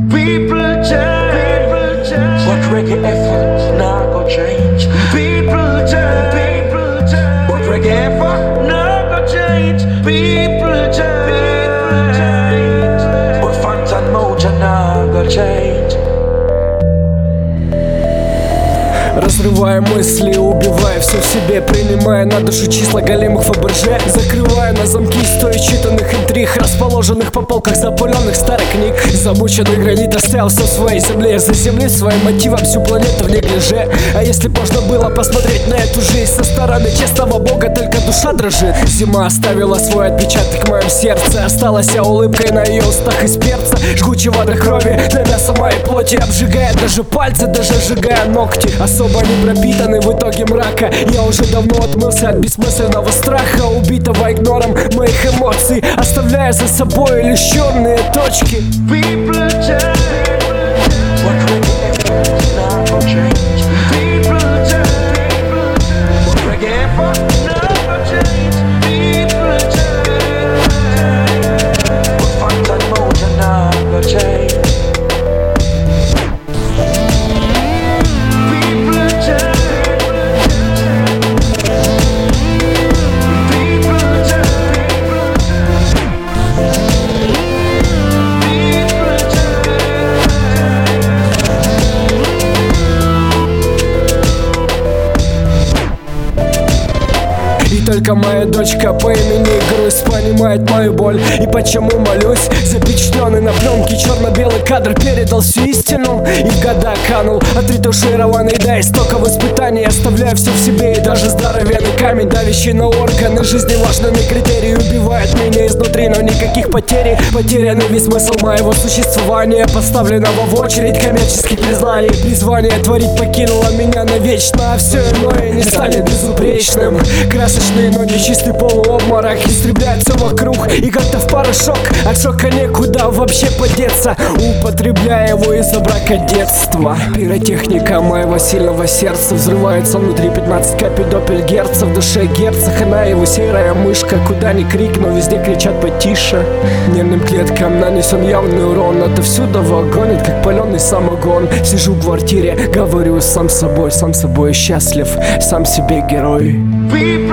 People change, but reggae effort not go change. People change, but reggae effort not go change. People change, but fans and mojo not go change. Разрывая мысли, убивая все в себе, принимая на душу числа големых Фаберже, закрывая на замки 100 читанных интриг, расположенных по полках запыленных старых книг. Замученный гранит оставил все в своей земле, заземлить своим мотивом всю планету в неглиже. А если б можно было посмотреть на эту жизнь со стороны честного бога, только душа дрожит. Зима оставила свой отпечаток в моем сердце, осталась я улыбкой на ее устах из перца, жгучего до крови на мясо моей плоти, обжигая даже пальцы, даже сжигая ногти. Особо не пропитанный в итоге мрака, я уже давно отмылся от бессмысленного страха, убитого игнором моих эмоций, оставляя за собой лишенные точки. People change, but reggae effort not go change. People change, but reggae effort not go change. People change, but fans and mojo not go change. И только моя дочка по имени Грусть понимает мою боль и почему молюсь. Запечатленный на пленке черно-белый кадр передал всю истину и в года канул, отретушированный до истоков испытаний, оставляя все в себе. И даже здоровенный камень, давящий на органы жизни, важными критерии, убивает меня изнутри, но никаких потерь. Потерянный весь смысл моего существования, поставленного в очередь коммерческих признали. Призвание творить покинуло меня навечно, а все иное не станет безупречным. Красочный, но нечистый полуобморок истребляет все вокруг и как-то в порошок. От шока некуда вообще подеться, употребляя его из-за брака детства. Пиротехника моего сильного сердца взрывается внутри 15 капель доппельгерца. В душе герцог, она его серая мышка. Куда ни крикну, везде кричат потише. Нервным клеткам нанесен явный урон, отовсюду гонит, как паленый самогон. Сижу в квартире, говорю сам с собой счастлив, сам себе герой.